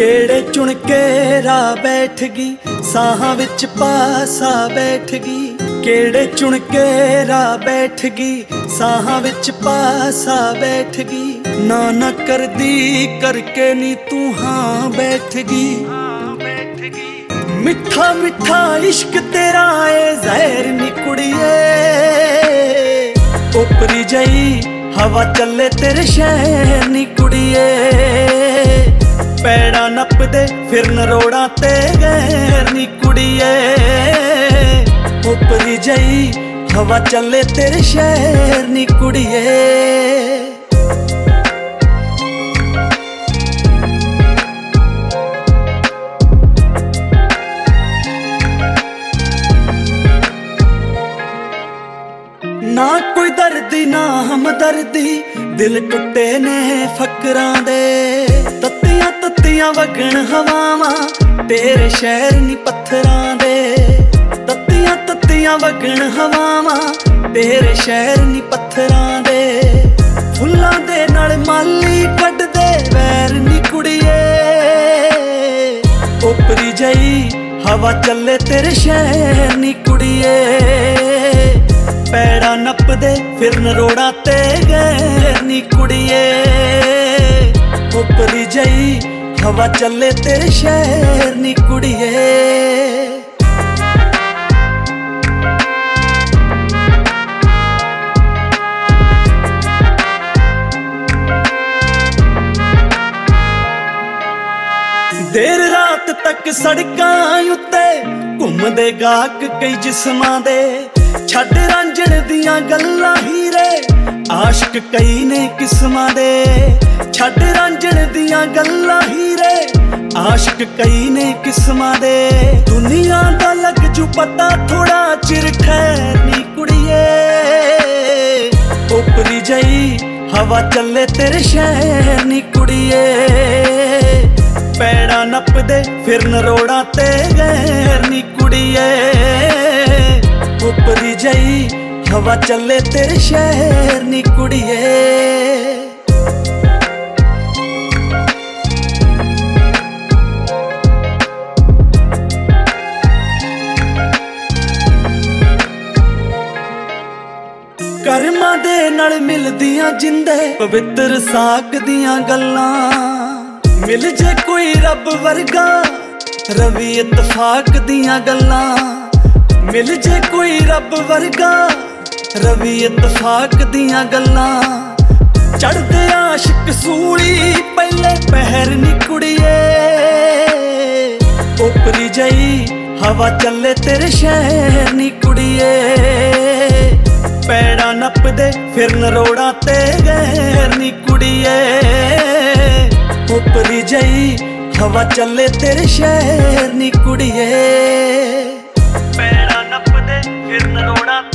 केड़े चुन के राह बैठ गई, साहां विच पासा बैठ गई। केड़े चुन के राह बैठ गई, साहां विच पासा बैठ गई। ना कर दी करके नी तू हाँ बैठ गई। मिठा मिठा इश्क तेरा ए जहर नी कुड़िए, ओपरी जई हवा चले तेरे शहर नी कुड़िए। पैड़ा नप दे फिर नरोड़ा ते गैर नी कुड़िए, ओपरी जई हवा चले तेरे शहर नी कुड़िए। ना कोई दर्दी ना हमदर्दी, दिल टुटे ने फकरां दे। तत्तियां तत्तियां वगण हवावां, तेरे शहर नी पत्थरां दे। तत्तियां तत्तियां वगण हवावां, तेरे शहर नी पत्थरां दे। फुल्लां दे नाल माली कढ दे वैर नी कुड़िए, ओपरी जई हवा चले तेरे शहर नी कुड़िए। पैड़ा नप दे फिर नरोड़ा ते गैर नी कुड़िए, ओपरी जई हवा चले तेरे शहर नी कुड़िए। देर रात तक सड़कां उत्ते घुमदे गाहक कई जिस्मां दे। छड्ड रांझण दियां गल्लां हीरे, आशिक कई ने किस्मां दे। छड्ड रांझण दियां गल्लां हीरे, आशिक कई ने किस्मां दे। दुनिया दा लग जू पता थोड़ा चिर ठहर नी कुड़िए, ओपरी जई हवा चले तेरे शहर नी कुड़िए। पैड़ा नप दे फिर नरोड़ा ते गैर नी कुड़िए, ओपरी जई हवा चले तेरे शहर नी कुड़िए। करमां दे नाल मिलदियां जिंदे पवित्र साक दियां गल्लां। मिल जे कोई रब वर्गा रवि इतफाक दियां गल्लां। मिल जे कोई रब वर्गा रवि इतफाक दियां गल्लां। चढ़दे आशिक सूली पहले पहर नी कुड़िए, ओपरी जई हवा चले तेरे शहर नी कुड़िए। पैड़ा नप दे फिर नरोड़ा ते गैर नी कुड़िए, ओपरी जई हवा चले तेरे शहर नी कुड़िए। पैड़ा नप दे फिर नरोड़ा